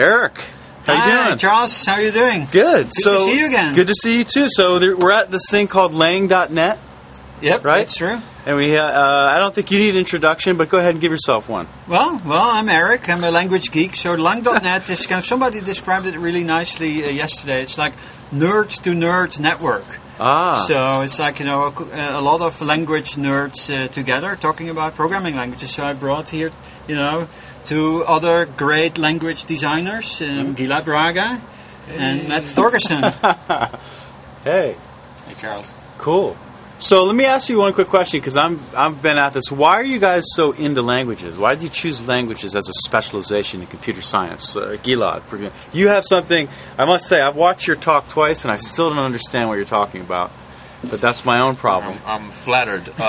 Eric, how you doing? Charles, how are you doing? Good. Good to see you again. Good to see you too. So we're at this thing called Lang.net. Yep, right? That's true. And I don't think you need an introduction, but go ahead and give yourself one. Well, I'm Eric. I'm a language geek. So Lang.net is kind of, somebody described it really nicely yesterday. It's like nerd to nerd network. So it's like, a lot of language nerds together talking about programming languages. So I brought here, two other great language designers, Gilad Braga and Matt Torgerson. Hey. Hey, Charles. Cool. So let me ask you one quick question, because I've been at this. Why are you guys so into languages? Why did you choose languages as a specialization in computer science? Gilad, you have something, I must say, I've watched your talk twice, and I still don't understand what you're talking about. But that's my own problem. I'm flattered. So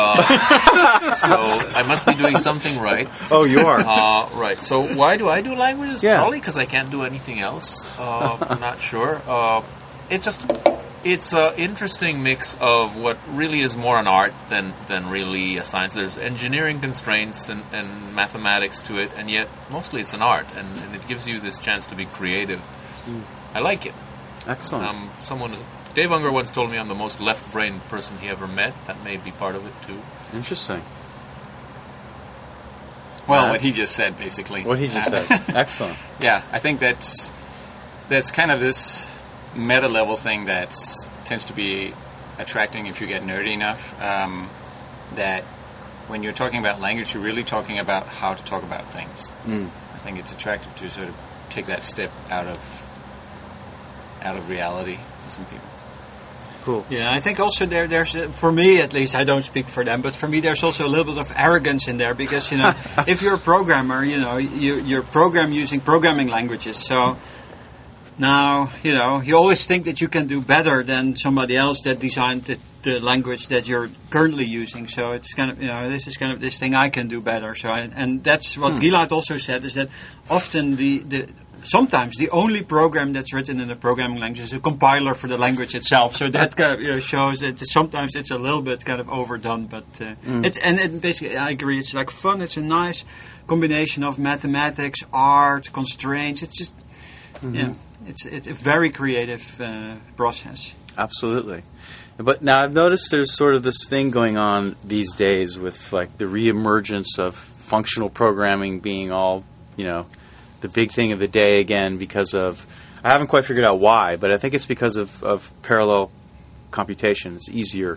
I must be doing something right. Oh, you are? Right. So why do I do languages? Yeah. Probably because I can't do anything else. I'm not sure. It's an interesting mix of what really is more an art than really a science. There's engineering constraints and mathematics to it, and yet mostly it's an art, and it gives you this chance to be creative. I like it. Excellent. Dave Unger once told me I'm the most left-brained person he ever met. That may be part of it, too. Interesting. Well, what he just said, basically. What he just said. Excellent. Yeah, I think that's kind of this meta-level thing that tends to be attracting if you get nerdy enough. That when you're talking about language, you're really talking about how to talk about things. I think it's attractive to sort of take that step out of reality for some people. Cool. Yeah, I think also there's for me at least, I don't speak for them, but for me there's also a little bit of arrogance in there, because if you're a programmer, you're using programming languages. So now you always think that you can do better than somebody else that designed the language that you're currently using. So it's kind of this is kind of this thing I can do better. So and that's what Gilad also said, is that often sometimes the only program that's written in a programming language is a compiler for the language itself. So that kind of shows that sometimes it's a little bit kind of overdone. But it basically, I agree. It's like fun. It's a nice combination of mathematics, art, constraints. It's just it's a very creative process. Absolutely. But now I've noticed there's sort of this thing going on these days with like the reemergence of functional programming being all the big thing of the day again, because of, I haven't quite figured out why, but I think it's because of parallel computation. It's easier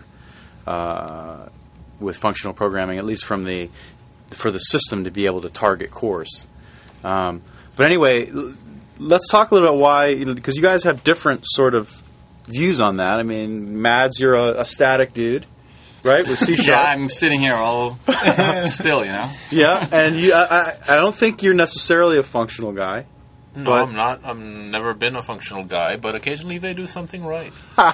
with functional programming, at least for the system to be able to target cores. But anyway, let's talk a little about why, because you guys have different sort of views on that. I mean, Mads, you're a static dude. Right, with C#. Yeah, I'm sitting here all still, Yeah, and I don't think you're necessarily a functional guy. No, I'm not. I've never been a functional guy, but occasionally they do something right.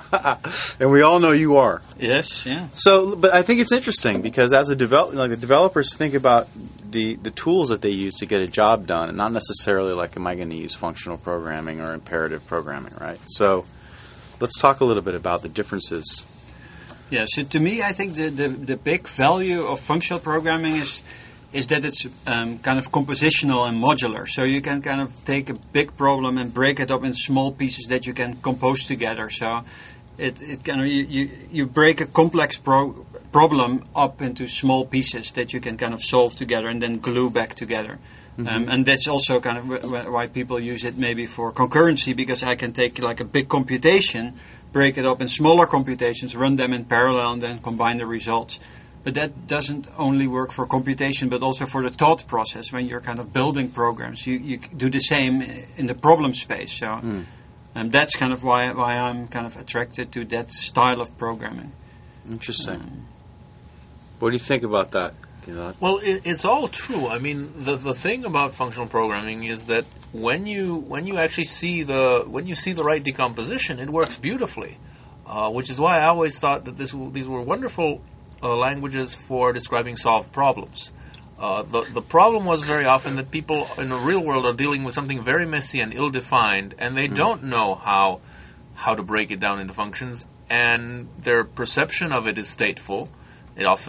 And we all know you are. Yes, yeah. So, but I think it's interesting because as the developers think about the tools that they use to get a job done, and not necessarily like, am I going to use functional programming or imperative programming, right? So, let's talk a little bit about the differences. Yeah, so to me, I think the big value of functional programming is that it's kind of compositional and modular. So you can kind of take a big problem and break it up in small pieces that you can compose together. So it kind of you break a complex problem up into small pieces that you can kind of solve together and then glue back together. And that's also kind of why people use it maybe for concurrency, because I can take like a big computation, break it up in smaller computations, run them in parallel, and then combine the results. But that doesn't only work for computation, but also for the thought process. When you're kind of building programs, you do the same in the problem space. So that's kind of why I'm kind of attracted to that style of programming. Interesting. What do you think about that? Well, it's all true. I mean, the thing about functional programming is that when you actually see the right decomposition, it works beautifully. Which is why I always thought that these were wonderful languages for describing solved problems. The problem was very often that people in the real world are dealing with something very messy and ill-defined, and they don't know how to break it down into functions, and their perception of it is stateful. It often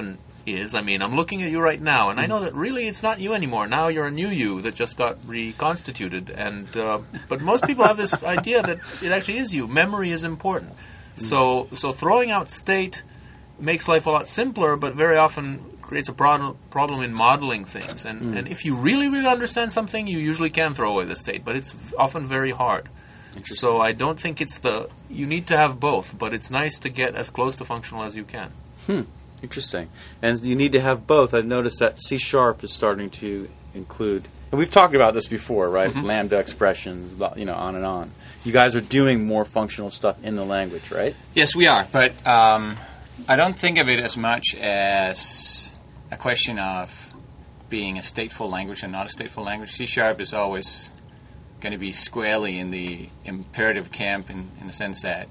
is, I mean, I'm looking at you right now, and I know that really it's not you anymore. Now you're a new you that just got reconstituted. And but most people have this idea that it actually is you. Memory is important. So throwing out state makes life a lot simpler, but very often creates a problem in modeling things. And if you really, really understand something, you usually can throw away the state, but it's often very hard. So I don't think it's you need to have both, but it's nice to get as close to functional as you can. Interesting. And you need to have both. I've noticed that C# is starting to include, and we've talked about this before, right? Lambda expressions, on and on. You guys are doing more functional stuff in the language, right? Yes, we are. But I don't think of it as much as a question of being a stateful language and not a stateful language. C# is always going to be squarely in the imperative camp in the sense that,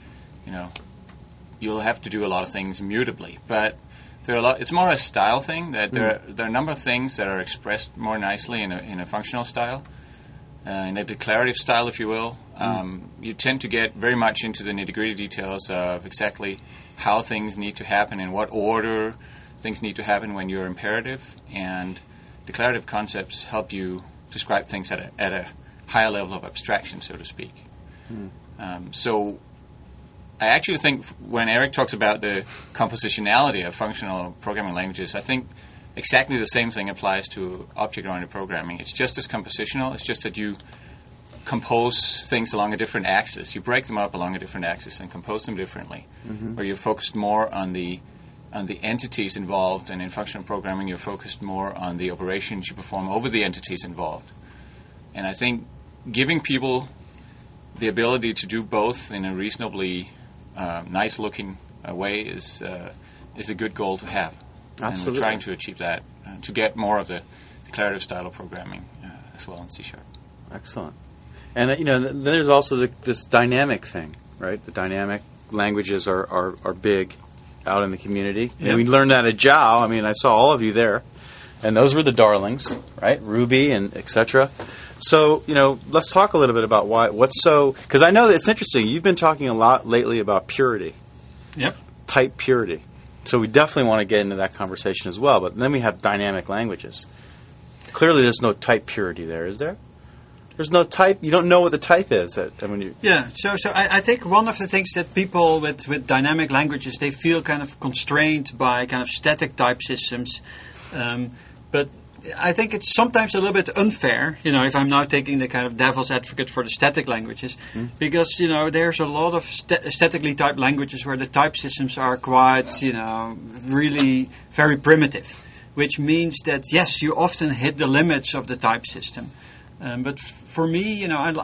you'll have to do a lot of things mutably. But it's more a style thing, that there are a number of things that are expressed more nicely in a functional style, in a declarative style, if you will. You tend to get very much into the nitty-gritty details of exactly how things need to happen, in what order things need to happen when you're imperative, and declarative concepts help you describe things at a higher level of abstraction, so to speak. So I actually think when Erik talks about the compositionality of functional programming languages, I think exactly the same thing applies to object-oriented programming. It's just as compositional. It's just that you compose things along a different axis. You break them up along a different axis and compose them differently, where you're focused more on the entities involved, and in functional programming you're focused more on the operations you perform over the entities involved. And I think giving people the ability to do both in a reasonably nice-looking way is a good goal to have. Absolutely. And we're trying to achieve that, to get more of the declarative style of programming as well in C#. Excellent. And then there's also this dynamic thing, right? The dynamic languages are big out in the community. Yep. And we learned that at JAO. I mean, I saw all of you there, and those were the darlings, right? Ruby and etc. So, let's talk a little bit about because I know that it's interesting. You've been talking a lot lately about purity. Yep. Type purity. So we definitely want to get into that conversation as well. But then we have dynamic languages. Clearly there's no type purity there, is there? There's no type. You don't know what the type is. So I think one of the things that people with dynamic languages, they feel kind of constrained by kind of static type systems. But I think it's sometimes a little bit unfair, if I'm now taking the kind of devil's advocate for the static languages, because, there's a lot of statically typed languages where the type systems are quite, really very primitive, which means that, yes, you often hit the limits of the type system. But for me,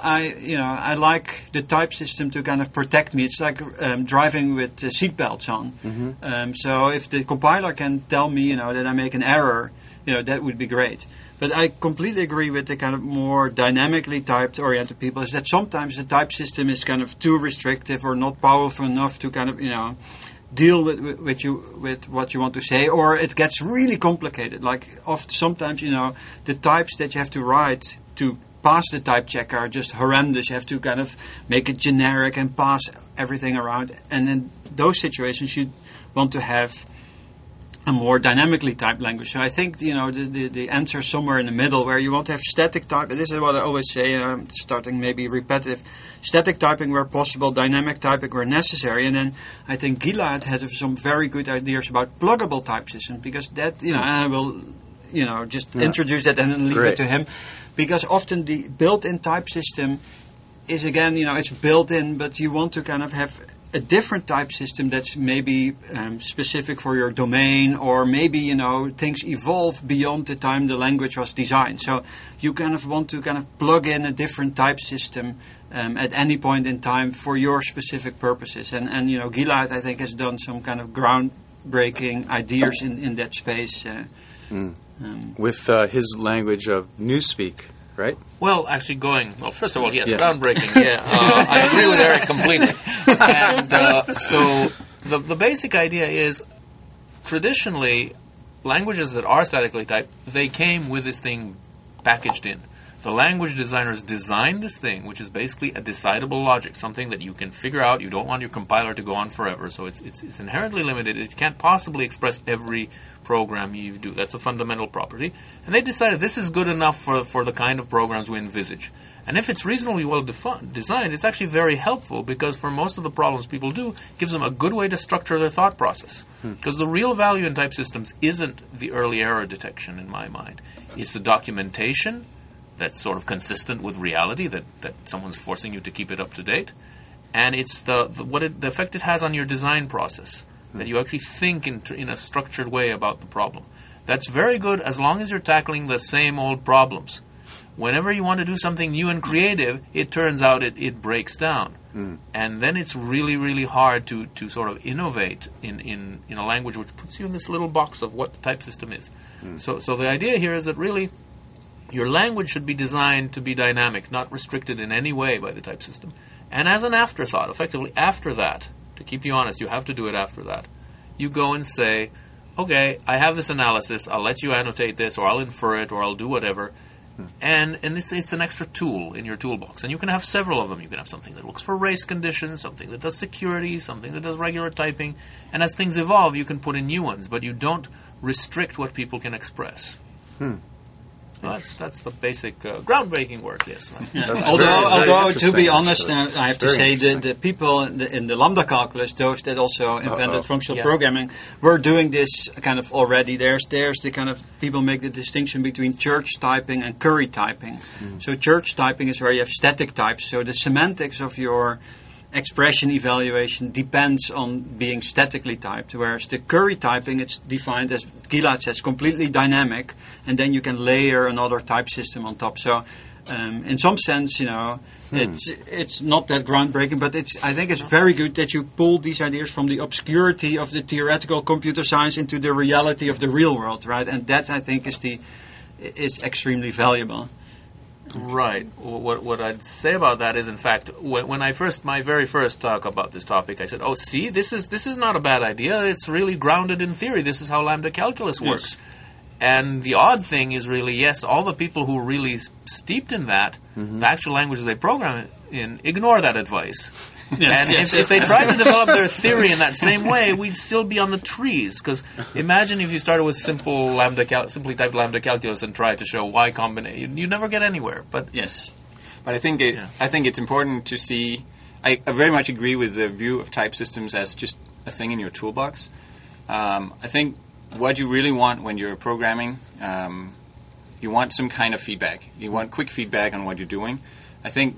I like the type system to kind of protect me. It's like driving with seatbelts on. So if the compiler can tell me, that I make an error, that would be great. But I completely agree with the kind of more dynamically typed oriented people, is that sometimes the type system is kind of too restrictive or not powerful enough to kind of, deal with what you want to say, or it gets really complicated. Like sometimes, the types that you have to write to pass the type checker are just horrendous. You have to kind of make it generic and pass everything around. And in those situations, you want to have a more dynamically typed language. So I think, the answer is somewhere in the middle, where you want to have static type. This is what I always say, and I'm starting maybe repetitive. Static typing where possible, dynamic typing where necessary. And then I think Gilad has some very good ideas about pluggable type systems, because that, I will, just introduce that and then leave it to him. Because often the built-in type system is, again, it's built in, but you want to kind of have a different type system that's maybe specific for your domain, or maybe, things evolve beyond the time the language was designed. So you kind of want to kind of plug in a different type system at any point in time for your specific purposes. And Gilad, I think, has done some kind of groundbreaking ideas in that space. With his language of Newspeak, right? Well, actually first of all, yes, groundbreaking, I agree with Erik completely. And so the basic idea is, traditionally, languages that are statically typed, they came with this thing packaged in. The language designers designed this thing, which is basically a decidable logic, something that you can figure out. You don't want your compiler to go on forever, so it's inherently limited. It can't possibly express every program you do. That's a fundamental property. And they decided this is good enough for the kind of programs we envisage. And if it's reasonably well designed, it's actually very helpful, because for most of the problems people do, it gives them a good way to structure their thought process. Because the real value in type systems isn't the early error detection, in my mind. It's the documentation that's sort of consistent with reality, that someone's forcing you to keep it up to date. And it's the effect it has on your design process, that you actually think in a structured way about the problem. That's very good as long as you're tackling the same old problems. Whenever you want to do something new and creative, it turns out it breaks down. And then it's really, really hard to sort of innovate in a language which puts you in this little box of what the type system is. So the idea here is that really your language should be designed to be dynamic, not restricted in any way by the type system. And as an afterthought, effectively after that, to keep you honest, you have to do it after that, you go and say, okay, I have this analysis, I'll let you annotate this, or I'll infer it, or I'll do whatever. And it's an extra tool in your toolbox. And you can have several of them. You can have something that looks for race conditions, something that does security, something that does regular typing. And as things evolve, you can put in new ones, but you don't restrict what people can express. So that's the basic groundbreaking work, yes. Although to be honest, I have to say the people in the Lambda calculus, those that also invented functional programming, were doing this kind of already. There's the kind of people make the distinction between church typing and curry typing. So church typing is where you have static types. So the semantics of your expression evaluation depends on being statically typed, whereas the curry typing, it's defined, as Gilad says, completely dynamic, and then you can layer another type system on top. So in some sense, it's not that groundbreaking, but I think it's very good that you pull these ideas from the obscurity of the theoretical computer science into the reality of the real world, right? And that, I think, is extremely valuable. Right. What I'd say about that is, in fact, when my very first talk about this topic, I said, "Oh, see, this is not a bad idea. It's really grounded in theory. This is how lambda calculus works." Yes. And the odd thing is really, yes, all the people who are really steeped in that, the actual languages they program in, ignore that advice. Yes, and if they tried to develop their theory in that same way, we'd still be on the trees. Because imagine if you started with simply typed lambda calculus and tried to show Y combination, you'd never get anywhere. But yes, but I think it's important to see. I very much agree with the view of type systems as just a thing in your toolbox. I think what you really want when you're programming, you want some kind of feedback. You want quick feedback on what you're doing. I think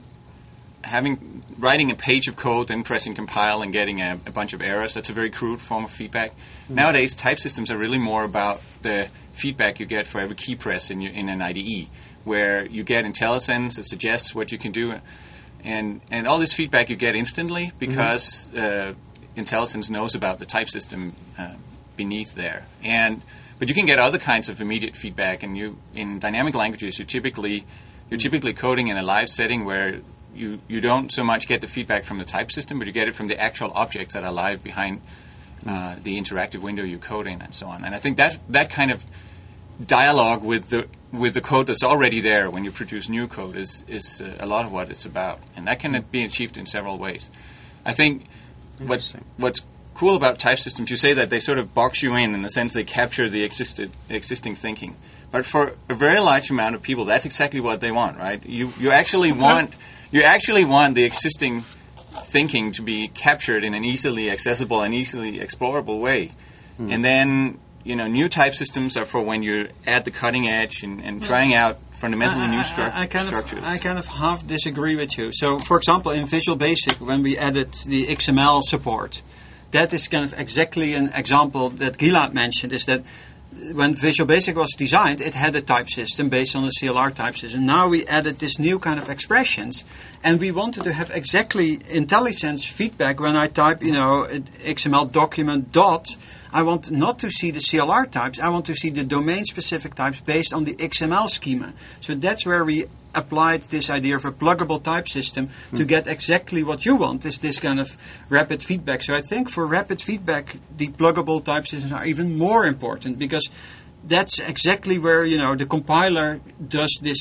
writing a page of code, then pressing compile and getting a bunch of errors, that's a very crude form of feedback. Nowadays, type systems are really more about the feedback you get for every key press in an IDE, where you get IntelliSense that suggests what you can do, and all this feedback you get instantly because IntelliSense knows about the type system beneath there. But you can get other kinds of immediate feedback, and in dynamic languages, you're typically coding in a live setting where you don't so much get the feedback from the type system, but you get it from the actual objects that are live behind the interactive window you code in, and so on. And I think that kind of dialogue with the code that's already there when you produce new code is a lot of what it's about, and that can be achieved in several ways. I think what's cool about type systems, you say that they sort of box you in the sense they capture the existing thinking. But for a very large amount of people, that's exactly what they want, right? You actually want the existing thinking to be captured in an easily accessible and easily explorable way. And then, new type systems are for when you're at the cutting edge and trying out fundamentally new structures. I kind of half disagree with you. So, for example, in Visual Basic, when we added the XML support, that is kind of exactly an example that Gilad mentioned, is that when Visual Basic was designed, it had a type system based on the CLR type system. Now we added this new kind of expressions, and we wanted to have exactly IntelliSense feedback when I type, XML document dot. I want not to see the CLR types. I want to see the domain-specific types based on the XML schema. So that's where we applied this idea of a pluggable type system to get exactly what you want, is this kind of rapid feedback. So I think for rapid feedback, the pluggable type systems are even more important, because that's exactly where, the compiler does this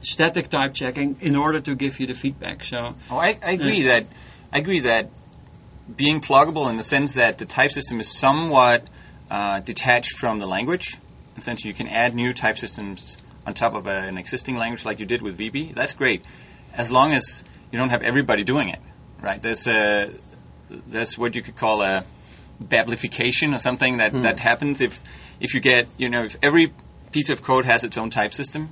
static type checking in order to give you the feedback. So I agree that being pluggable in the sense that the type system is somewhat detached from the language. Essentially, you can add new type systems on top of an existing language like you did with VB. That's great, as long as you don't have everybody doing it, right? There's what you could call a bablification or something that happens if you get, if every piece of code has its own type system,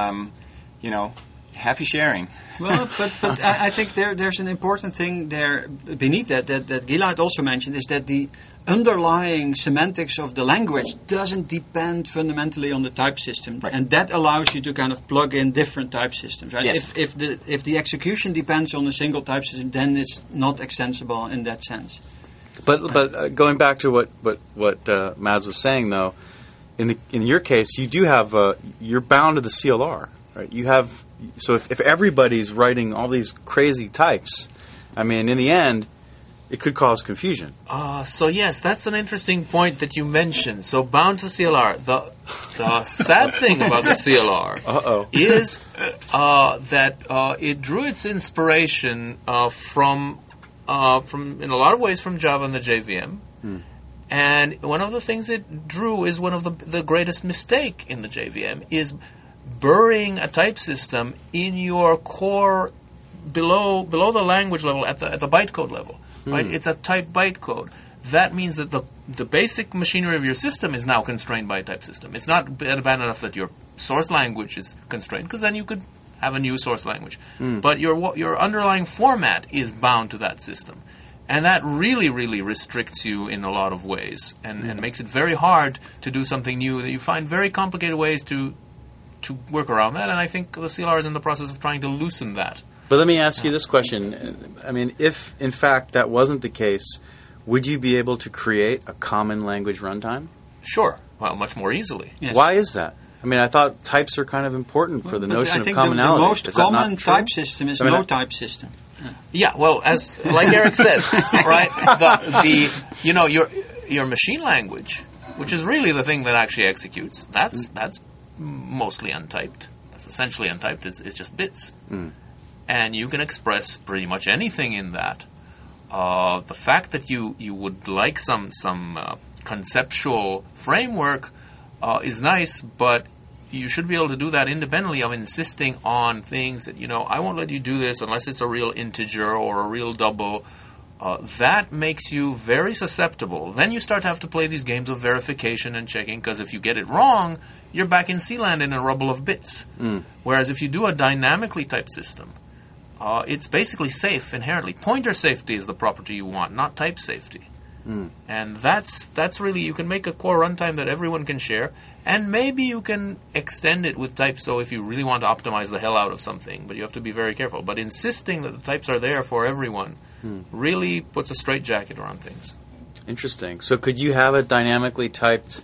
happy sharing. Well, but I think there's an important thing there beneath that Gilad also mentioned, is that the underlying semantics of the language doesn't depend fundamentally on the type system, right. And that allows you to kind of plug in different type systems, right? Yes. If the execution depends on a single type system, then it's not extensible in that sense. But going back to what Maz was saying, though, in your case, you do have you're bound to the CLR, right? You have, so if everybody's writing all these crazy types, I mean, in the end, it could cause confusion. So yes, that's an interesting point that you mentioned. So bound to CLR. The sad thing about the CLR is that it drew its inspiration from in a lot of ways from Java and the JVM. And one of the things it drew is one of the greatest mistake in the JVM is burying a type system in your core below the language level at the bytecode level. Right? It's a type bytecode. That means that the basic machinery of your system is now constrained by a type system. It's not bad enough that your source language is constrained, because then you could have a new source language. But your underlying format is bound to that system. And that really, really restricts you in a lot of ways and makes it very hard to do something new. That you find very complicated ways to work around that, and I think the CLR is in the process of trying to loosen that. But let me ask you this question. I mean, if, in fact, that wasn't the case, would you be able to create a common language runtime? Sure. Well, much more easily. Yes. Why is that? I mean, I thought types are kind of important for the notion of commonality. The most Is that not common true? type system is no type system. Yeah, well, as like Eric said, right? Your machine language, which is really the thing that actually executes, that's mostly untyped. That's essentially untyped. It's just bits. And you can express pretty much anything in that. The fact that you would like some conceptual framework is nice, but you should be able to do that independently of insisting on things that, I won't let you do this unless it's a real integer or a real double. That makes you very susceptible. Then you start to have to play these games of verification and checking, because if you get it wrong, you're back in C-land in a rubble of bits. Whereas if you do a dynamically typed system, it's basically safe inherently. Pointer safety is the property you want, not type safety. And that's really, you can make a core runtime that everyone can share, and maybe you can extend it with types, so if you really want to optimize the hell out of something, but you have to be very careful. But insisting that the types are there for everyone really puts a straitjacket around things. Interesting. So could you have a dynamically typed,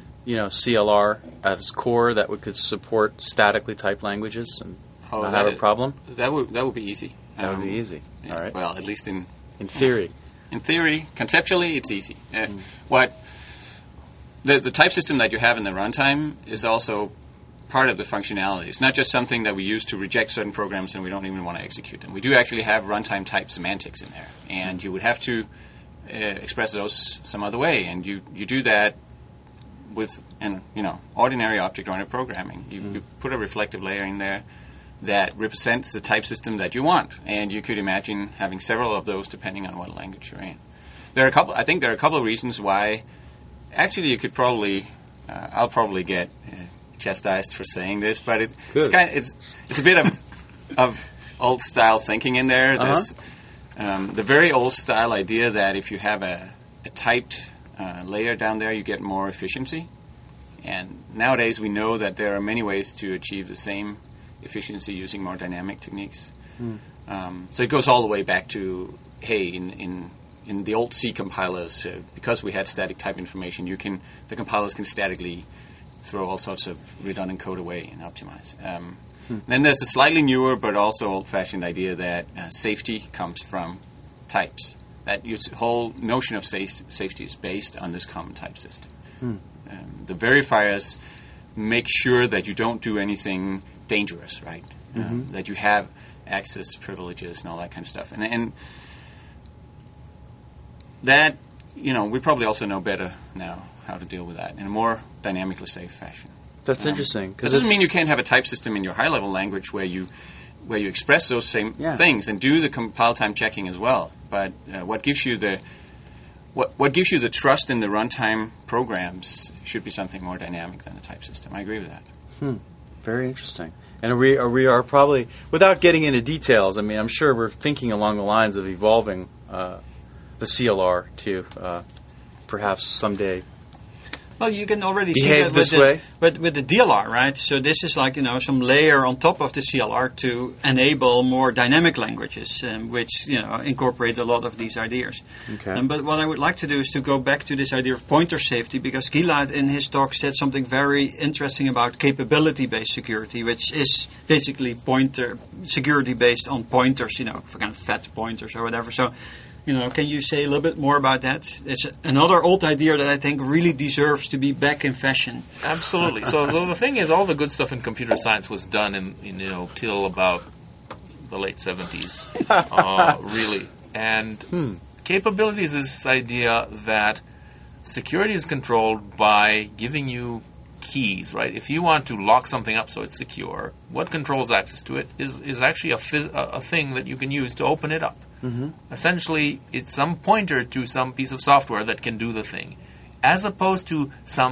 CLR at its core that could support statically typed languages and not have a problem? That would be easy. That would be easy. Yeah, all right. Well, at least in theory. In theory, conceptually, it's easy. What the type system that you have in the runtime is also part of the functionality. It's not just something that we use to reject certain programs and we don't even want to execute them. We do actually have runtime type semantics in there, and you would have to express those some other way, and you do that with ordinary object-oriented programming. You put a reflective layer in there that represents the type system that you want, and you could imagine having several of those depending on what language you're in. I think there are a couple of reasons why. Actually, you could probably, I'll probably get chastised for saying this, but it's a bit of old style thinking in there. There's the very old style idea that if you have a typed layer down there, you get more efficiency. And nowadays, we know that there are many ways to achieve the same efficiency using more dynamic techniques. So it goes all the way back to, hey, in the old C compilers, because we had static type information, the compilers can statically throw all sorts of redundant code away and optimize. Then there's a slightly newer but also old-fashioned idea that safety comes from types. That your whole notion of safety is based on this common type system. The verifiers make sure that you don't do anything dangerous, right? That you have access privileges and all that kind of stuff. And that, we probably also know better now how to deal with that in a more dynamically safe fashion. That's interesting. That doesn't mean you can't have a type system in your high-level language where you express those same things and do the compile time checking as well. But what gives you the trust in the runtime programs should be something more dynamic than a type system. I agree with that. Very interesting. And we are probably, without getting into details, I mean, I'm sure we're thinking along the lines of evolving the CLR to perhaps someday. Well, you can already see Behave that with the DLR, right? So this is like, some layer on top of the CLR to enable more dynamic languages, which, incorporate a lot of these ideas. Okay. But what I would like to do is to go back to this idea of pointer safety, because Gilad in his talk said something very interesting about capability-based security, which is basically security based on pointers, for kind of fat pointers or whatever. So, can you say a little bit more about that? It's another old idea that I think really deserves to be back in fashion. Absolutely. So the thing is, all the good stuff in computer science was done in till about the late 70s, really. And capabilities is this idea that security is controlled by giving you keys, right? If you want to lock something up so it's secure, what controls access to it is actually a thing that you can use to open it up. Essentially, it's some pointer to some piece of software that can do the thing, as opposed to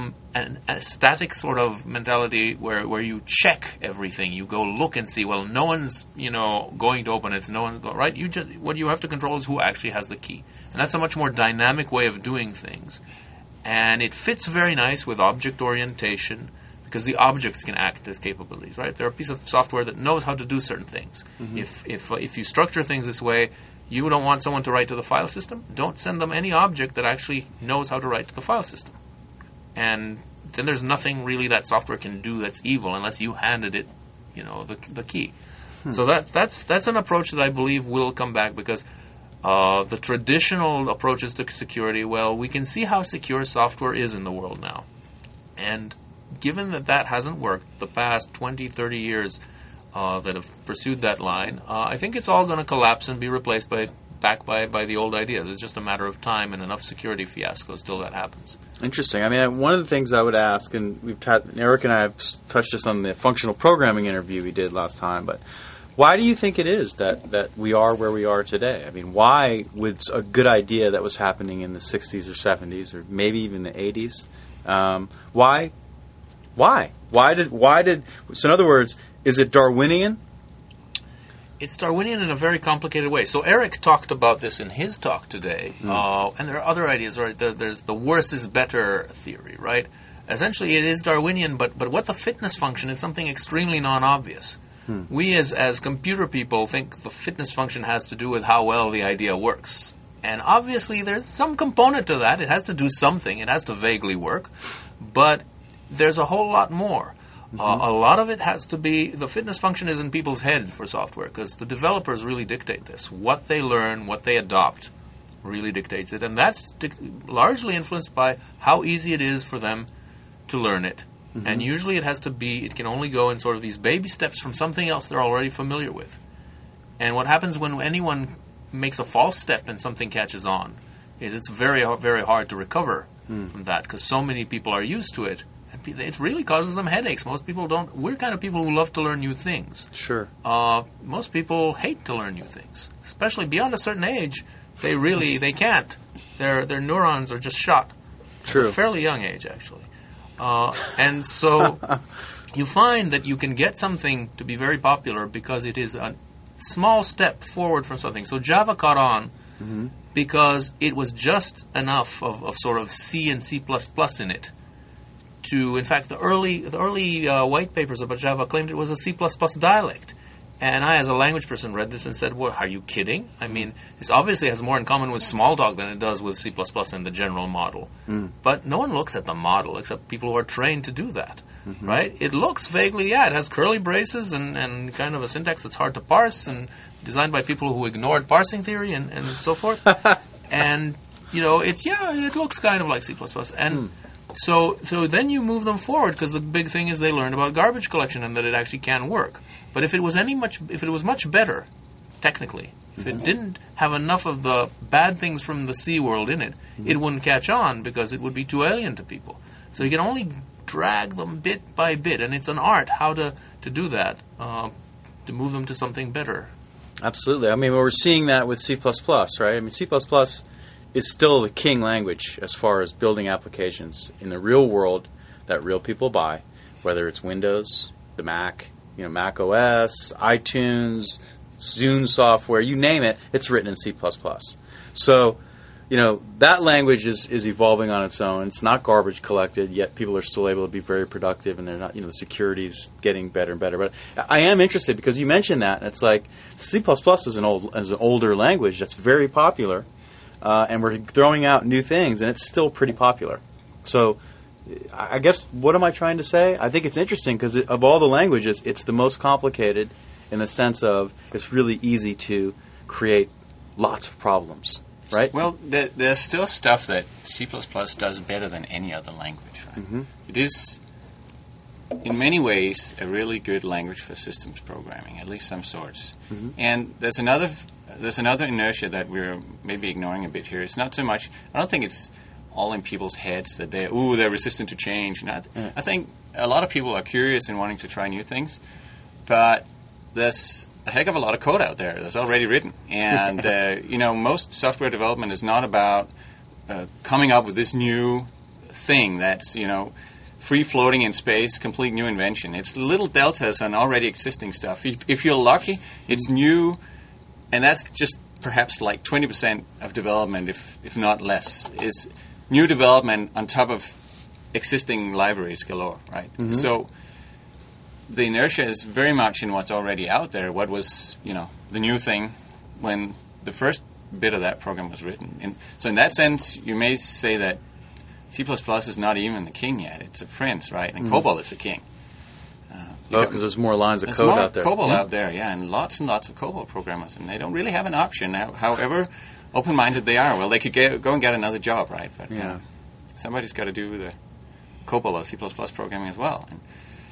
a static sort of mentality where you check everything. You go look and see. Well, no one's going to open it. No one's right. What you have to control is who actually has the key, and that's a much more dynamic way of doing things, and it fits very nice with object orientation. Because the objects can act as capabilities, right? They're a piece of software that knows how to do certain things. If you structure things this way, you don't want someone to write to the file system. Don't send them any object that actually knows how to write to the file system. And then there's nothing really that software can do that's evil unless you handed it, the key. So that's an approach that I believe will come back because the traditional approaches to security, well, we can see how secure software is in the world now, and given that hasn't worked the past 20, 30 years that have pursued that line, I think it's all going to collapse and be replaced by the old ideas. It's just a matter of time and enough security fiascos till that happens. Interesting. I mean, one of the things I would ask, and Eric and I have touched this on the functional programming interview we did last time, but why do you think it is that we are where we are today? I mean, why would a good idea that was happening in the 60s or 70s or maybe even the 80s, why? So in other words, is it Darwinian? It's Darwinian in a very complicated way. So Eric talked about this in his talk today, and there are other ideas, right? There's the worse is better theory, right? Essentially, it is Darwinian, but what the fitness function is something extremely non-obvious. We as computer people think the fitness function has to do with how well the idea works. And obviously, there's some component to that. It has to do something. It has to vaguely work. But there's a whole lot more. A lot of it has to be, the fitness function is in people's heads for software, because the developers really dictate this. What they learn, what they adopt, really dictates it. And that's largely influenced by how easy it is for them to learn it. And usually it can only go in sort of these baby steps from something else they're already familiar with. And what happens when anyone makes a false step and something catches on is it's very, very hard to recover from that, because so many people are used to it. It really causes them headaches. Most people don't. We're kind of people who love to learn new things. Sure. Most people hate to learn new things, especially beyond a certain age. They can't. Their neurons are just shot. True. At a fairly young age, actually. And so you find that you can get something to be very popular because it is a small step forward from something. So Java caught on because it was just enough of sort of C and C++ in it. In fact, the early white papers about Java claimed it was a C++ dialect. And I, as a language person, read this and said, well, are you kidding? I mean, this obviously has more in common with Smalltalk than it does with C++ and the general model. But no one looks at the model except people who are trained to do that, right? It looks vaguely, it has curly braces and kind of a syntax that's hard to parse and designed by people who ignored parsing theory and so forth. And, it looks kind of like C++. And So then you move them forward, because the big thing is they learn about garbage collection and that it actually can work. But if it was much better, technically, if it didn't have enough of the bad things from the C world in it, it wouldn't catch on because it would be too alien to people. So you can only drag them bit by bit, and it's an art how to do that, to move them to something better. Absolutely. I mean, we're seeing that with C++, right? I mean, C++ is still the king language as far as building applications in the real world that real people buy, whether it's Windows, the Mac, Mac OS, iTunes, Zune software, you name it, it's written in C++. So, that language is evolving on its own. It's not garbage collected, yet people are still able to be very productive, and they're not, the security's getting better and better. But I am interested because you mentioned that, and it's like C++ is an older language that's very popular, and we're throwing out new things, and it's still pretty popular. So I guess, what am I trying to say? I think it's interesting because of all the languages, it's the most complicated in the sense of it's really easy to create lots of problems. Right? Well, there's still stuff that C++ does better than any other language. Right? Mm-hmm. It is, in many ways, a really good language for systems programming, at least some sorts. Mm-hmm. And there's another inertia that we're maybe ignoring a bit here. It's not so much. I don't think it's all in people's heads that they're resistant to change. I think a lot of people are curious and wanting to try new things, but there's a heck of a lot of code out there that's already written. And, most software development is not about coming up with this new thing that's, free-floating in space, complete new invention. It's little deltas on already existing stuff. If you're lucky, it's new, and that's just perhaps like 20% of development, if not less, is new development on top of existing libraries galore, right? Mm-hmm. So the inertia is very much in what's already out there, what was, the new thing when the first bit of that program was written. And so in that sense, you may say that C++ is not even the king yet. It's a prince, right? And COBOL is the king. Because there's more lines of code out there. There's more COBOL out there, and lots of COBOL programmers, and they don't really have an option, however open-minded they are. Well, they could go and get another job, right? But somebody's got to do the COBOL or C++ programming as well. And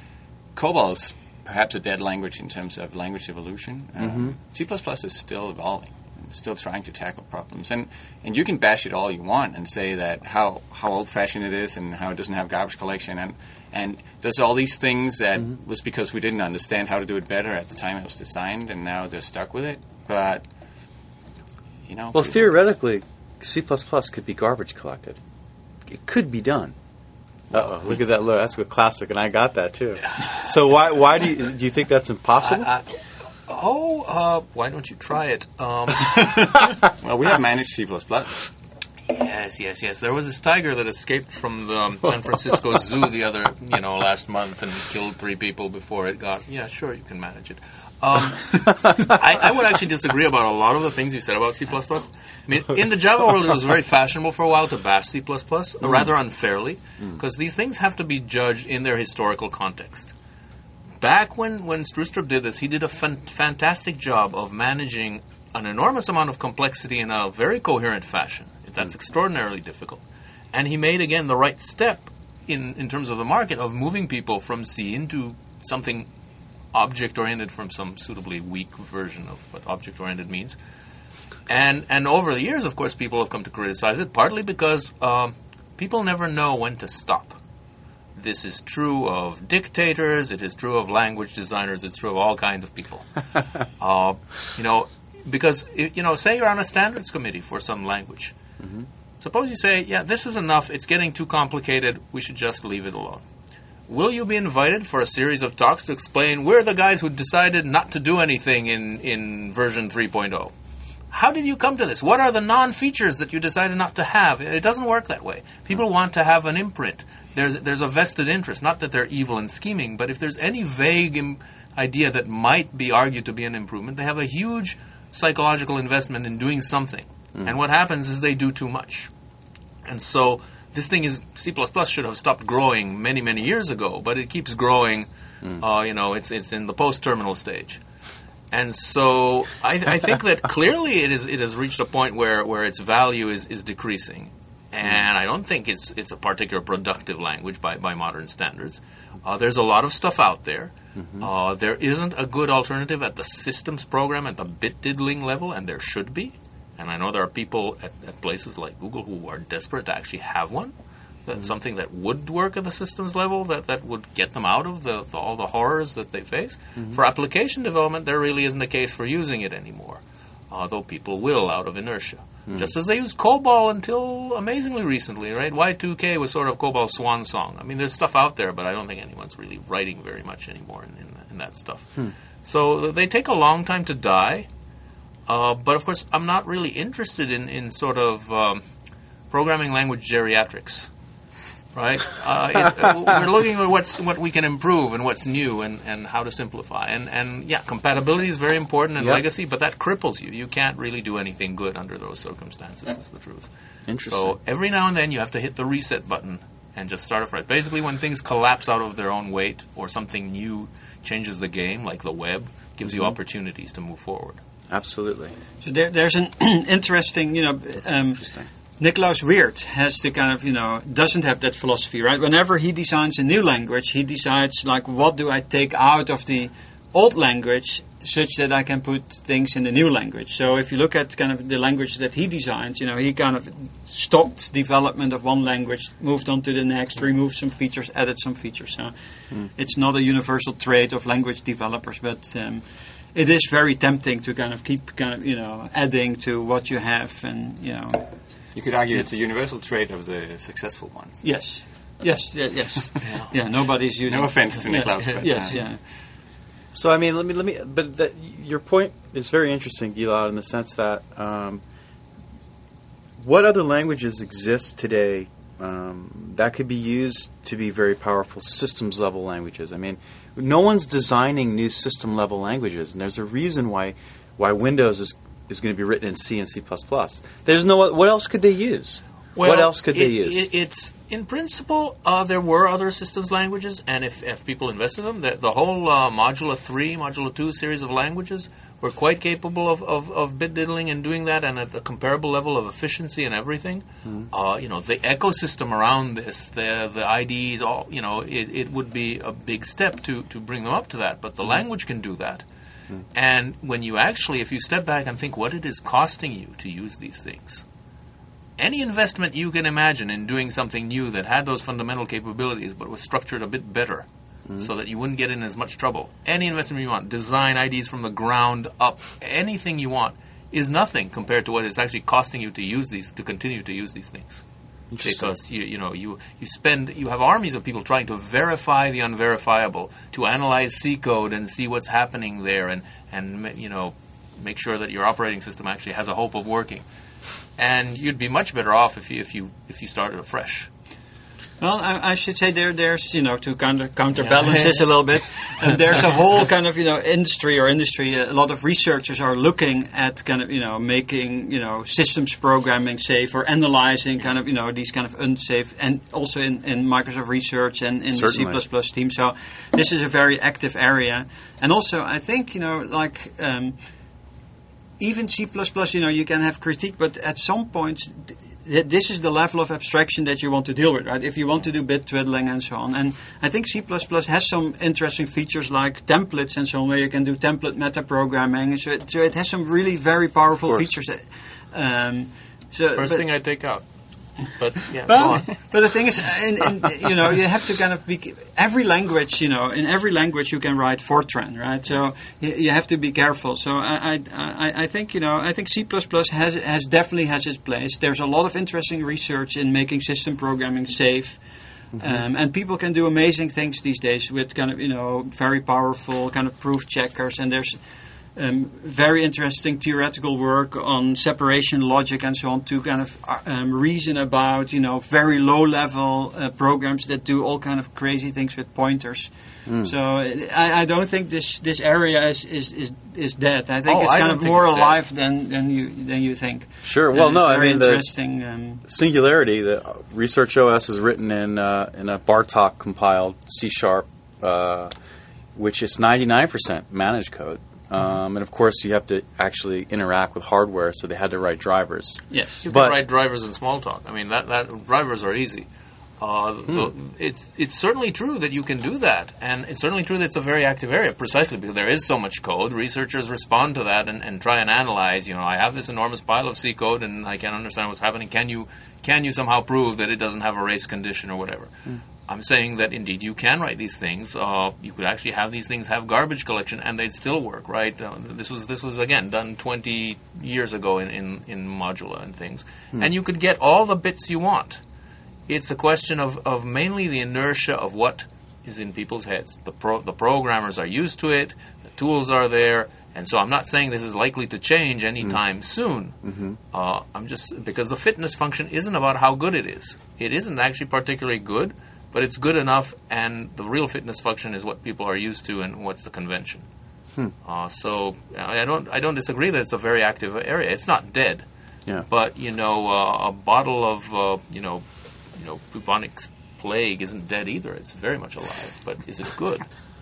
COBOL is perhaps a dead language in terms of language evolution. C++ is still evolving, still trying to tackle problems. And you can bash it all you want and say that how old-fashioned it is and how it doesn't have garbage collection and does all these things that was because we didn't understand how to do it better at the time it was designed, and now they're stuck with it. But, Well, theoretically, C++ could be garbage collected. It could be done. Uh-oh, look at that look. That's a classic, and I got that, too. So why do you think that's impossible? Why don't you try it? Well, we have managed C++. Yes. There was this tiger that escaped from the San Francisco Zoo last month and killed 3 people before it got... Yeah, sure, you can manage it. I would actually disagree about a lot of the things you said about C++. I mean, in the Java world, it was very fashionable for a while to bash C++, rather unfairly, because these things have to be judged in their historical context. Back when Strustrup did this, he did a fantastic job of managing an enormous amount of complexity in a very coherent fashion. That's extraordinarily difficult. And he made, again, the right step in terms of the market of moving people from C into something object-oriented from some suitably weak version of what object-oriented means. And over the years, of course, people have come to criticize it, partly because people never know when to stop. This is true of dictators, it is true of language designers, it's true of all kinds of people. Because, say you're on a standards committee for some language. Mm-hmm. Suppose you say, this is enough, it's getting too complicated, we should just leave it alone. Will you be invited for a series of talks to explain, we're the guys who decided not to do anything in version 3.0? How did you come to this? What are the non-features that you decided not to have? It doesn't work that way. People want to have an imprint. There's a vested interest. Not that they're evil and scheming, but if there's any vague idea that might be argued to be an improvement, they have a huge psychological investment in doing something. And what happens is they do too much. And so this thing is, C++ should have stopped growing many, many years ago, but it keeps growing. It's in the post-terminal stage. And so I think that clearly it has reached a point where its value is decreasing. and I don't think it's a particular productive language by modern standards. There's a lot of stuff out there. There isn't a good alternative at the systems program at the bit diddling level, and there should be. And I know there are people at places like Google who are desperate to actually have one. That's something that would work at the systems level, that would get them out of all the horrors that they face. For application development, there really isn't a case for using it anymore, though people will out of inertia. Just as they used COBOL until amazingly recently, right? Y2K was sort of COBOL's swan song. I mean, there's stuff out there, but I don't think anyone's really writing very much anymore in that stuff. So they take a long time to die. But, of course, I'm not really interested in sort of programming language geriatrics, right? We're looking at what we can improve and what's new and how to simplify. And yeah, compatibility is very important in legacy, but that cripples you. You can't really do anything good under those circumstances, is the truth. Interesting. So every now and then you have to hit the reset button and just start afresh. Basically, when things collapse out of their own weight or something new changes the game, like the web, gives you opportunities to move forward. Absolutely. So there's an interesting, Interesting. Niklaus Weert has the kind of, doesn't have that philosophy, right? Whenever he designs a new language, he decides, like, what do I take out of the old language such that I can put things in the new language. So if you look at kind of the language that he designs, he kind of stopped development of one language, moved on to the next, removed some features, added some features. So it's not a universal trait of language developers, but it is very tempting to kind of keep adding to what you have, and You could argue it's a universal trait of the successful ones. Yes. Yeah, nobody's using. No offense to Niklaus, but yes, yeah. So I mean, let me. But your point is very interesting, Gilad, in the sense that what other languages exist today that could be used to be very powerful systems level languages? I mean, no one's designing new system level languages, and there's a reason why Windows is going to be written in C and C++. There's no. What else could they use? Well, what else could they use? It's in principle there were other systems languages, and if people invested in them, the whole Modula 3, Modula 2 series of languages were quite capable of bit diddling and doing that, and at a comparable level of efficiency and everything. The ecosystem around this, the IDEs, all it would be a big step to bring them up to that. But the language can do that. And when you actually, if you step back and think what it is costing you to use these things, any investment you can imagine in doing something new that had those fundamental capabilities but was structured a bit better so that you wouldn't get in as much trouble, any investment you want, design IDs from the ground up, anything you want, is nothing compared to what it's actually costing you to use these, to continue to use these things. Because you have armies of people trying to verify the unverifiable, to analyze C code and see what's happening there, and make sure that your operating system actually has a hope of working. And you'd be much better off if you started afresh. Well, I should say there's to kind of counterbalance this a little bit. And there's a whole kind of industry. A lot of researchers are looking at kind of making systems programming safe, or analyzing kind of these kind of unsafe, and also in Microsoft Research and in Certainly. the C++ team. So this is a very active area. And also I think even C++, you can have critique, but at some point, this is the level of abstraction that you want to deal with, right? If you want to do bit twiddling and so on. And I think C++ has some interesting features like templates and so on, where you can do template metaprogramming. So it has some really very powerful features. First thing I take out. But yeah, but the thing is, you have to kind of be every language. In every language you can write Fortran, right? So you have to be careful. So I think I think C++ has definitely has its place. There's a lot of interesting research in making system programming safe. And people can do amazing things these days with kind of very powerful kind of proof checkers, and there's very interesting theoretical work on separation logic and so on, to kind of reason about very low level programs that do all kind of crazy things with pointers. So I don't think this area is dead. I think it's kind of more alive than you think. Sure. Well, no, I mean interesting. Singularity, the Research OS is written in a Bartok compiled C#, which is 99% managed code. and of course you have to actually interact with hardware, so they had to write drivers. Yes. You But- can write drivers in Smalltalk. I mean, that drivers are easy. It's certainly true that you can do that, and it's certainly true that it's a very active area, precisely because there is so much code. Researchers respond to that and try and analyze. I have this enormous pile of C code, and I can't understand what's happening. Can you somehow prove that it doesn't have a race condition or whatever? I'm saying that indeed you can write these things. You could actually have these things have garbage collection, and they'd still work, right? This was again done 20 years ago in Modula and things, and you could get all the bits you want. It's a question of mainly the inertia of what is in people's heads. The programmers are used to it, the tools are there, and so I'm not saying this is likely to change anytime soon. I'm just, because the fitness function isn't about how good it is. It isn't actually particularly good, but it's good enough, and the real fitness function is what people are used to and what's the convention. So I don't disagree that it's a very active area. It's not dead. Yeah. But, a bottle of, bubonic plague isn't dead either. It's very much alive. But is it good?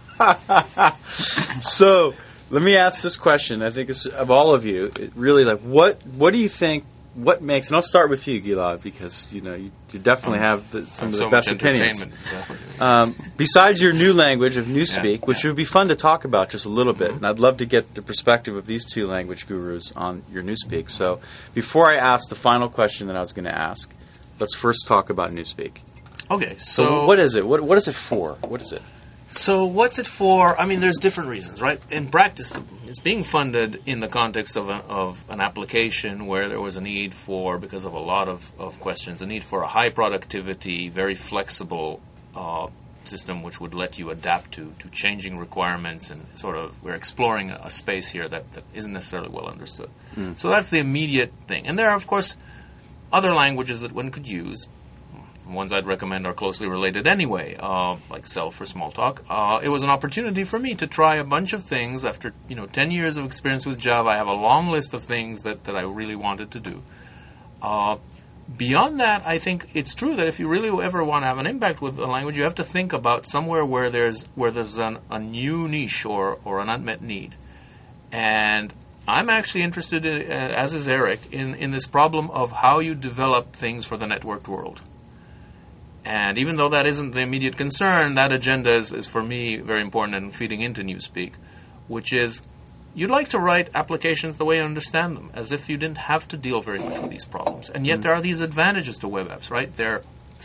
So let me ask this question. I think it's, of all of you, it really, what do you think? What makes? And I'll start with you, Gilad, because you definitely have some of the so best much opinions. entertainment. Besides your new language of Newspeak, Yeah, which would be fun to talk about just a little bit, and I'd love to get the perspective of these two language gurus on your Newspeak. So before I ask the final question that I was going to ask, let's first talk about Newspeak. Okay, So what is it? What is it for? What is it? So what's it for? I mean, there's different reasons, right? In practice, it's being funded in the context of an application where there was a need for, because of a lot of questions, a need for a high productivity, very flexible system which would let you adapt to changing requirements, and sort of we're exploring a space here that isn't necessarily well understood. So that's the immediate thing. And there are, of course, other languages that one could use. Ones I'd recommend are closely related anyway, like Self for Smalltalk. It was an opportunity for me to try a bunch of things. After 10 years of experience with Java, I have a long list of things that I really wanted to do. Beyond that, I think it's true that if you really ever want to have an impact with a language, you have to think about somewhere where there's a new niche or an unmet need. And I'm actually interested in, as is Eric, in this problem of how you develop things for the networked world. And even though that isn't the immediate concern, that agenda is for me very important and feeding into Newspeak, which is you'd like to write applications the way you understand them, as if you didn't have to deal very much with these problems. And yet there are these advantages to web apps, right? They're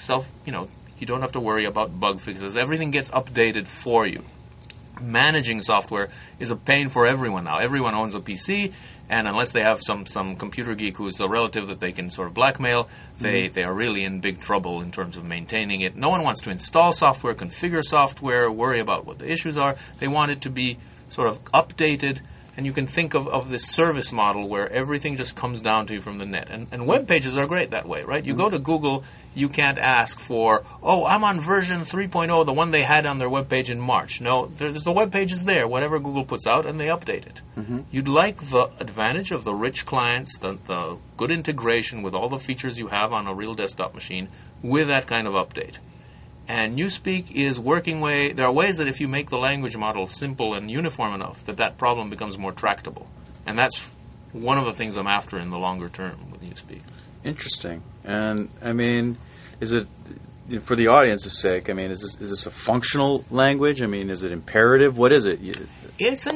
you don't have to worry about bug fixes. Everything gets updated for you. Managing software is a pain for everyone now. Everyone owns a PC, and unless they have some computer geek who's a relative that they can sort of blackmail, they are really in big trouble in terms of maintaining it. No one wants to install software, configure software, worry about what the issues are. They want it to be sort of updated, and you can think of this service model where everything just comes down to you from the net. And web pages are great that way, right? You go to Google, you can't ask for, I'm on version 3.0, the one they had on their web page in March. No, the web page is there, whatever Google puts out, and they update it. You'd like the advantage of the rich clients, the good integration with all the features you have on a real desktop machine with that kind of update. And Newspeak is working there are ways that if you make the language model simple and uniform enough, that problem becomes more tractable. And that's one of the things I'm after in the longer term with Newspeak. Interesting. And, I mean, is it, for the audience's sake, I mean, is this a functional language? I mean, is it imperative? What is it? It's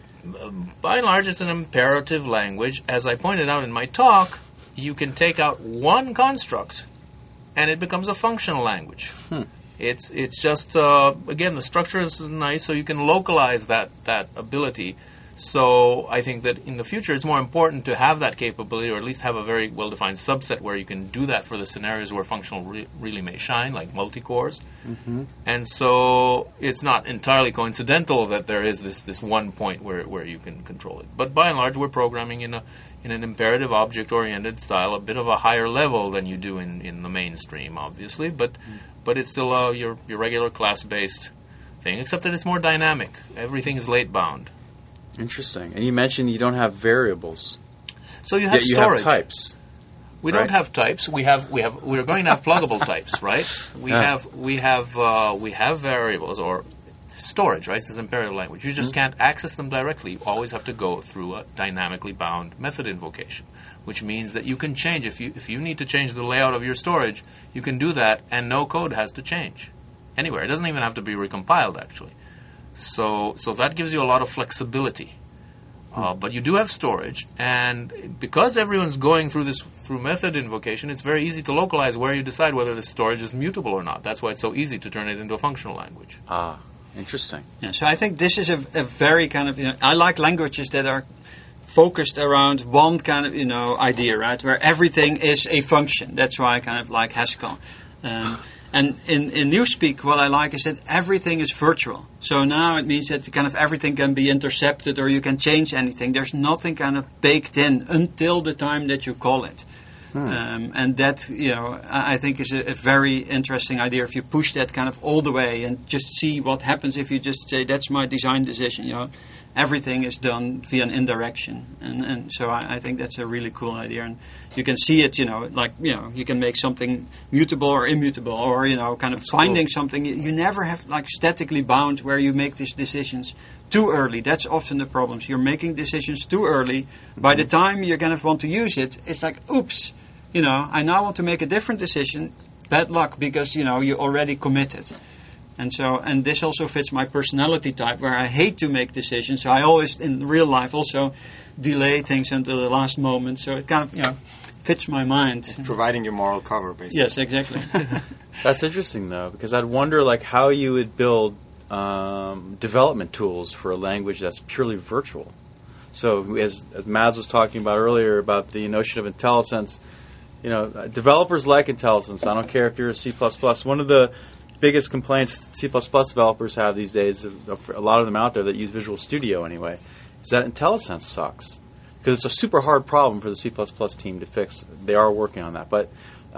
by and large, it's an imperative language. As I pointed out in my talk, you can take out one construct, and it becomes a functional language. It's just, again, the structure is nice, so you can localize that ability. So I think that in the future it's more important to have that capability, or at least have a very well-defined subset where you can do that for the scenarios where functional really may shine, like multi-cores. And so it's not entirely coincidental that there is this one point where you can control it. But by and large, we're programming in an imperative object-oriented style, a bit of a higher level than you do in the mainstream, obviously, but it's still your regular class-based thing, except that it's more dynamic. Everything is late-bound. Interesting. And you mentioned you don't have variables. So you have Yet you storage. have types. We right? don't have types. We're going to have pluggable types, right? We have variables, or storage, right? This is imperative language. You just can't access them directly. You always have to go through a dynamically bound method invocation, which means that you can change. If you need to change the layout of your storage, you can do that, and no code has to change anywhere. It doesn't even have to be recompiled, actually. So that gives you a lot of flexibility. But you do have storage, and because everyone's going through method invocation, it's very easy to localize where you decide whether the storage is mutable or not. That's why it's so easy to turn it into a functional language. Ah, interesting. Yeah, so I think this is a very kind of, I like languages that are focused around one kind of, idea, right? Where everything is a function. That's why I kind of like Haskell. And in Newspeak, what I like is that everything is virtual. So now it means that kind of everything can be intercepted, or you can change anything. There's nothing kind of baked in until the time that you call it. And that, I think is a very interesting idea if you push that kind of all the way and just see what happens if you just say, that's my design decision, Everything is done via an indirection. And so I think that's a really cool idea. And you can see it, you can make something mutable or immutable, or, kind of finding something. You never have, statically bound where you make these decisions too early. That's often the problems. You're making decisions too early. By the time you kind of want to use it, it's like, oops, I now want to make a different decision. Bad luck, because, you already committed. And this also fits my personality type, where I hate to make decisions. So I always, in real life, also delay things until the last moment. So it kind of, fits my mind. It's providing your moral cover, basically. Yes, exactly. That's interesting, though, because I'd wonder, how you would build development tools for a language that's purely virtual. So as Mads was talking about earlier about the notion of IntelliSense, developers like IntelliSense. I don't care if you're a C++. One of the biggest complaints C++ developers have these days, a lot of them out there that use Visual Studio anyway, is that IntelliSense sucks. Because it's a super hard problem for the C++ team to fix. They are working on that. But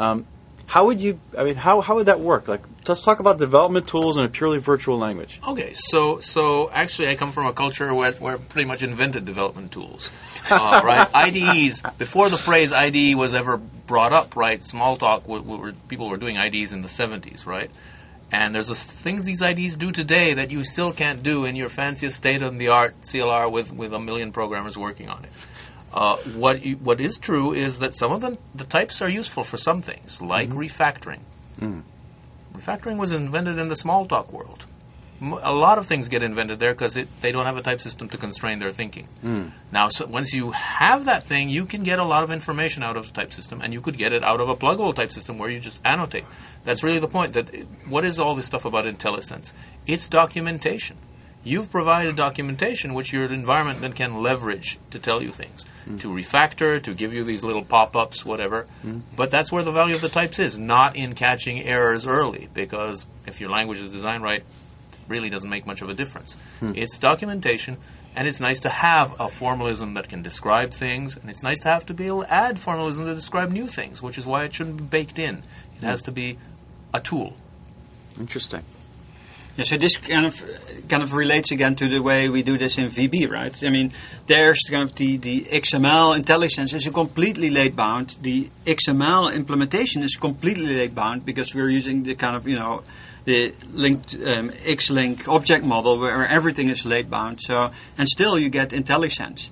how would that work? Let's talk about development tools in a purely virtual language. Okay, so actually I come from a culture where pretty much invented development tools. Right? IDEs, before the phrase IDE was ever brought up, right? Smalltalk, people were doing IDEs in the 70s, right? And there's things these IDEs do today that you still can't do in your fanciest state-of-the-art CLR with a million programmers working on it. What is true is that some of the types are useful for some things, like refactoring. Refactoring was invented in the Smalltalk world. A lot of things get invented there because they don't have a type system to constrain their thinking. Now, once you have that thing, you can get a lot of information out of the type system, and you could get it out of a pluggable type system where you just annotate. That's really the point. What is all this stuff about IntelliSense? It's documentation. You've provided documentation which your environment then can leverage to tell you things, to refactor, to give you these little pop-ups, whatever. But that's where the value of the types is, not in catching errors early, because if your language is designed right, really doesn't make much of a difference. It's documentation, and it's nice to have a formalism that can describe things, and it's nice to have to be able to add formalism to describe new things, which is why it shouldn't be baked in. It has to be a tool. Interesting. Yeah, so this kind of relates again to the way we do this in VB, right? I mean, there's kind of the XML IntelliSense is a completely late bound. The XML implementation is completely late bound because we're using the kind of, the linked X-Link object model where everything is late bound. So, and still you get IntelliSense.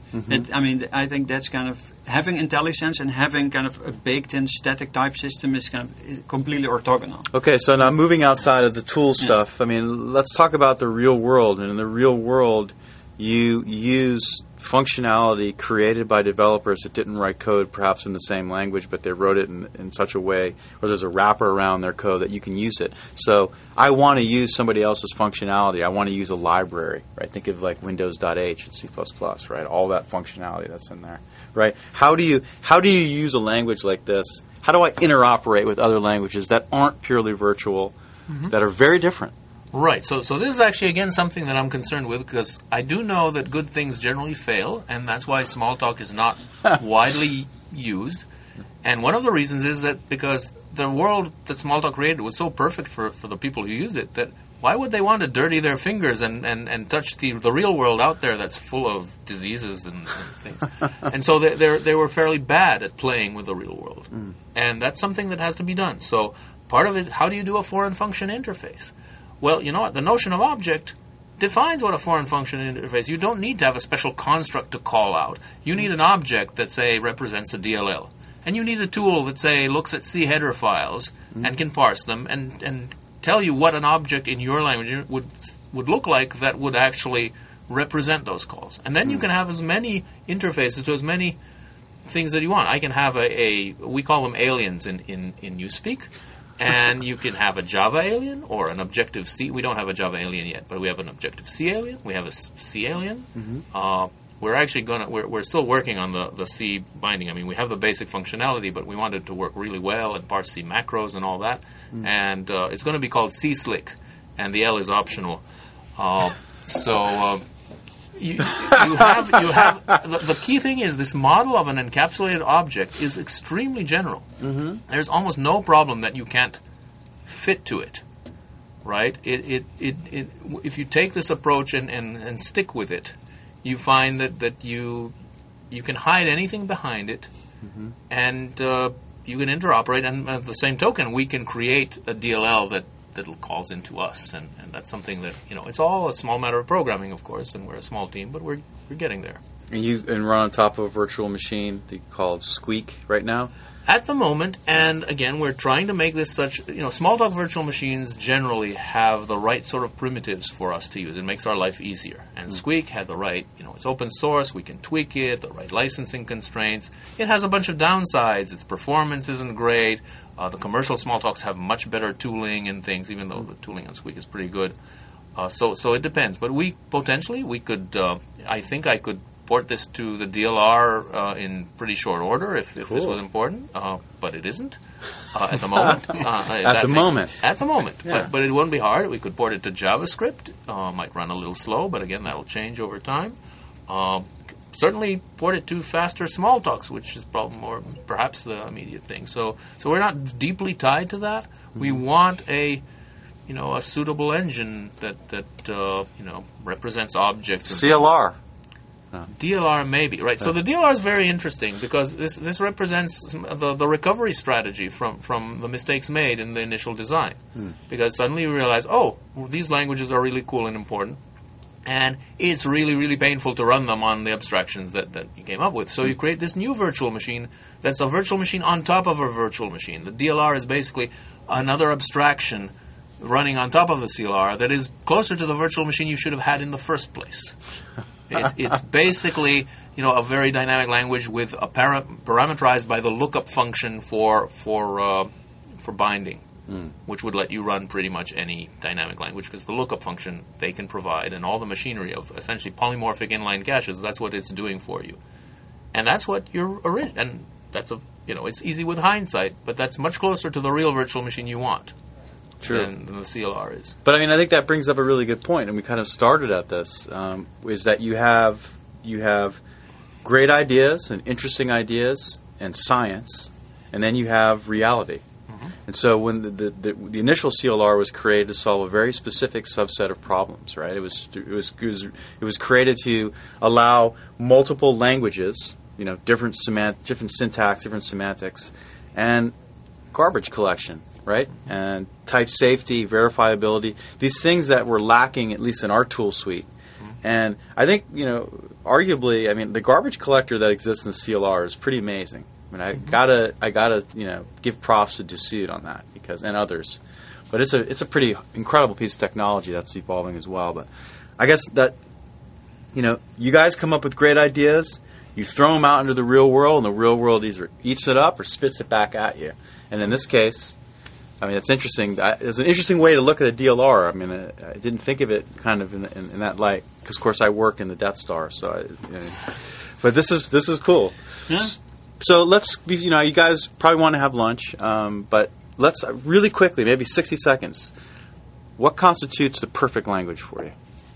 I think that's kind of having IntelliSense and having kind of a baked-in static type system is kind of completely orthogonal. Okay, so now moving outside of the tool stuff, let's talk about the real world. And in the real world, you use functionality created by developers that didn't write code perhaps in the same language, but they wrote it in such a way where there's a wrapper around their code that you can use it. So I want to use somebody else's functionality. I want to use a library, right? Think of like Windows.h in C++, right? All that functionality that's in there, right? How do you use a language like this? How do I interoperate with other languages that aren't purely virtual, that are very different? Right. So this is actually, again, something that I'm concerned with because I do know that good things generally fail, and that's why Smalltalk is not widely used. And one of the reasons is that because the world that Smalltalk created was so perfect for the people who used it that why would they want to dirty their fingers and touch the real world out there that's full of diseases and things? And so they were fairly bad at playing with the real world. And that's something that has to be done. So part of it, how do you do a foreign function interface? Well, you know what? The notion of object defines what a foreign function interface. You don't need to have a special construct to call out. You need an object that, say, represents a DLL. And you need a tool that, say, looks at C header files and can parse them and tell you what an object in your language would look like that would actually represent those calls. And then you can have as many interfaces to as many things that you want. I can have we call them aliens in Newspeak. And you can have a Java alien or an Objective-C. We don't have a Java alien yet, but we have an Objective-C alien. We have a C alien. We're actually we're still working on the C binding. I mean, we have the basic functionality, but we want it to work really well and parse C macros and all that. And it's going to be called C-Slick, and the L is optional. You have the key thing is this model of an encapsulated object is extremely general. There's almost no problem that you can't fit to it, right? If you take this approach and stick with it, you find that you can hide anything behind it, and you can interoperate. And at the same token, we can create a DLL that calls into us, and that's something that, it's all a small matter of programming, of course, and we're a small team, but we're getting there. And run on top of a virtual machine called Squeak right now? At the moment, and again, we're trying to make this such, Smalltalk virtual machines generally have the right sort of primitives for us to use. It makes our life easier. And Squeak had the right, it's open source, we can tweak it, the right licensing constraints. It has a bunch of downsides. Its performance isn't great. The commercial Smalltalks have much better tooling and things, even though the tooling on Squeak is pretty good. So it depends. But we could, I think I could port this to the DLR in pretty short order if this was important, but it isn't at the moment. At the moment. Yeah. But it wouldn't be hard. We could port it to JavaScript. Might run a little slow, but again, that'll change over time. Certainly port it to faster Smalltalks, which is perhaps the immediate thing. So we're not deeply tied to that. We want a suitable engine that represents objects. CLR. DLR maybe, right. So the DLR is very interesting because this represents the recovery strategy from the mistakes made in the initial design. Because suddenly we realize, these languages are really cool and important, and it's really, really painful to run them on the abstractions that you came up with. So you create this new virtual machine that's a virtual machine on top of a virtual machine. The DLR is basically another abstraction running on top of the CLR that is closer to the virtual machine you should have had in the first place. It's basically, a very dynamic language with a parameterized by the lookup function for binding, which would let you run pretty much any dynamic language because the lookup function they can provide and all the machinery of essentially polymorphic inline caches, that's what it's doing for you. And that's what and that's it's easy with hindsight, but that's much closer to the real virtual machine you want. Than the CLR is. But I think that brings up a really good point, and we kind of started at this, is that you have great ideas and interesting ideas and science, and then you have reality. And so when the initial CLR was created to solve a very specific subset of problems, right? It was created to allow multiple languages, different syntax, different semantics, and garbage collection. Right? And type safety, verifiability, these things that were lacking, at least in our tool suite. And I think, arguably, the garbage collector that exists in the CLR is pretty amazing. I gotta give props to Dusud on that and others. But it's a pretty incredible piece of technology that's evolving as well. But I guess that, you guys come up with great ideas, you throw them out into the real world, and the real world either eats it up or spits it back at you. And in this case, it's interesting. It's an interesting way to look at a DLR. I didn't think of it kind of in that light because, of course, I work in the Death Star. But this is cool. Yeah. So let's, you guys probably want to have lunch, but let's really quickly, maybe 60 seconds. What constitutes the perfect language for you?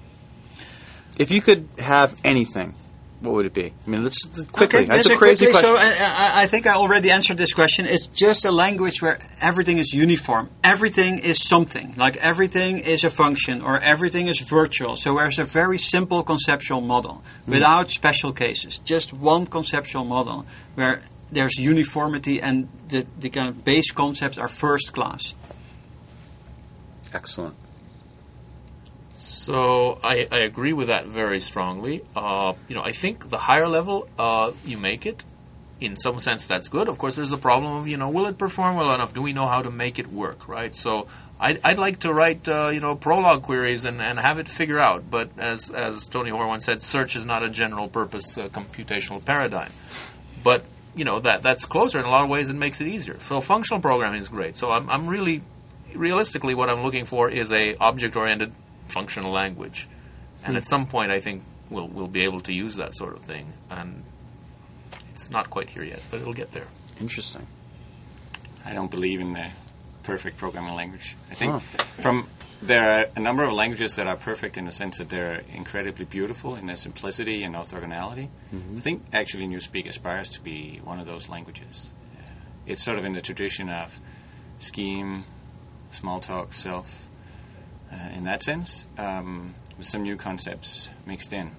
If you could have anything, what would it be? Let's quickly. That's a crazy question. So I think I already answered this question. It's just a language where everything is uniform. Everything is something. Like everything is a function or everything is virtual. So there's a very simple conceptual model without special cases. Just one conceptual model where there's uniformity and the kind of base concepts are first class. Excellent. So I agree with that very strongly. I think the higher level you make it, in some sense that's good. Of course, there's the problem of, will it perform well enough? Do we know how to make it work, right? So I'd like to write, Prolog queries and have it figure out. But as Tony Hoare once said, search is not a general purpose computational paradigm. But, that's closer in a lot of ways. It makes it easier. So functional programming is great. So I'm really, realistically, what I'm looking for is a object-oriented functional language. And at some point, I think we'll be able to use that sort of thing. And it's not quite here yet, but it'll get there. Interesting. I don't believe in the perfect programming language. I think there are a number of languages that are perfect in the sense that they're incredibly beautiful in their simplicity and orthogonality. I think actually Newspeak aspires to be one of those languages. It's sort of in the tradition of Scheme, Smalltalk, Self, in that sense, with some new concepts mixed in.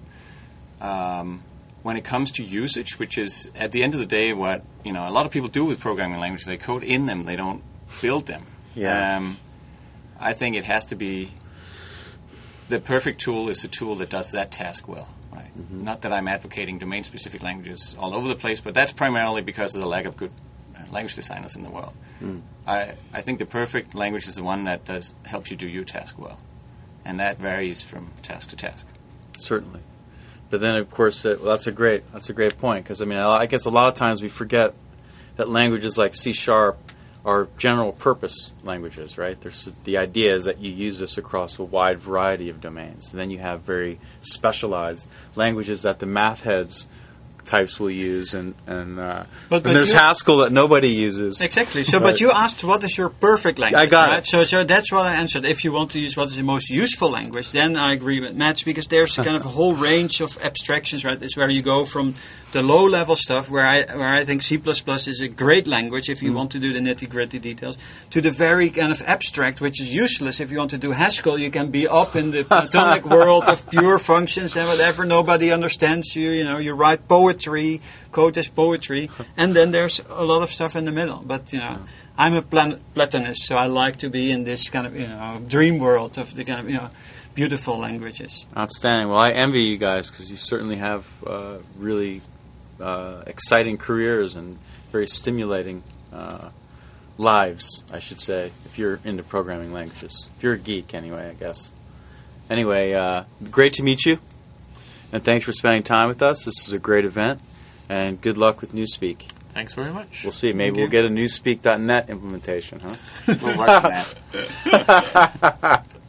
When it comes to usage, which is at the end of the day what a lot of people do with programming languages, they code in them, they don't build them. Yeah. I think it has to be the perfect tool is a tool that does that task well. Right? Not that I'm advocating domain-specific languages all over the place, but that's primarily because of the lack of good language designers in the world. I think the perfect language is the one that helps you do your task well, and that varies from task to task. Certainly. But then, of course, that's a great point, because I guess a lot of times we forget that languages like C# are general purpose languages, right? The idea is that you use this across a wide variety of domains. And then you have very specialized languages that the math heads types will use, and there's Haskell that nobody uses. Exactly. So, but you asked what is your perfect language? I got it. So that's what I answered. If you want to use what is the most useful language, then I agree with Mats, because there's a kind of a whole range of abstractions, right? It's where you go from the low-level stuff, where I think C++ is a great language if you want to do the nitty-gritty details, to the very kind of abstract, which is useless. If you want to do Haskell, you can be up in the Platonic world of pure functions and whatever. Nobody understands you. You write poetry, code as poetry, and then there's a lot of stuff in the middle. But I'm a Platonist, so I like to be in this kind of dream world of the kind of beautiful languages. Outstanding. Well, I envy you guys, because you certainly have really exciting careers and very stimulating lives, I should say, if you're into programming languages. If you're a geek, anyway, I guess. Anyway, great to meet you, and thanks for spending time with us. This is a great event, and good luck with Newspeak. Thanks very much. We'll see. Maybe we'll get a Newspeak.net implementation, huh? We'll work on that.